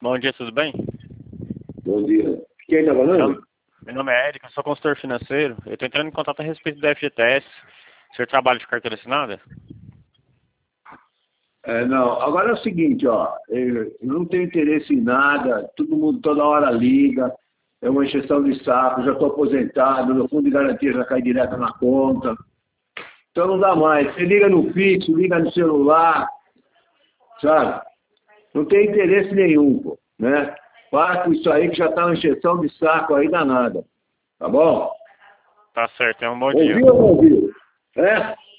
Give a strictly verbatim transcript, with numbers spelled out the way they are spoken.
Bom dia, tudo bem? Bom dia. Quem está falando? Meu nome é Érico, eu sou consultor financeiro. Eu estou entrando em contato a respeito do F G T S. O senhor trabalha de carteira assinada? É, não, agora é o seguinte, ó, eu não tenho interesse em nada, todo mundo toda hora liga, é uma encheção de saco, já estou aposentado, meu fundo de garantia já cai direto na conta. Então não dá mais. Você liga no fixo, liga no celular, sabe? Não tem interesse nenhum, pô, né? Para com isso aí que já está uma encheção de saco aí danada. Tá bom? Tá certo, é um bom dia. Ouviu ou não ouviu? É?